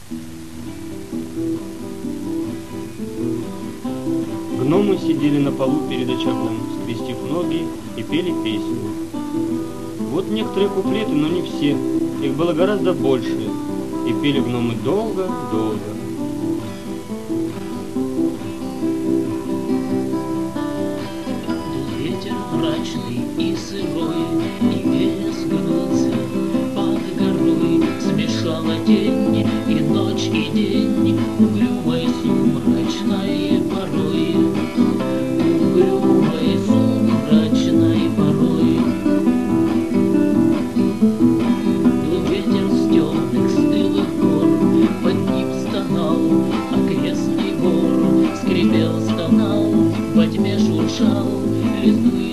Гномы сидели на полу перед очагом, скрестив ноги, и пели песню. Вот некоторые куплеты, но не все, их было гораздо больше, и пели гномы долго-долго. Ветер мрачный и сырой, и лес гнулся под горой, смешала тень и ночь, и день, угрюмой сумрачной порой, угрюмой сумрачной порой. Дул ветер с темных стылых гор, под ним стонал окрестный гор, скрипел, стонал, во тьме шуршал листвы.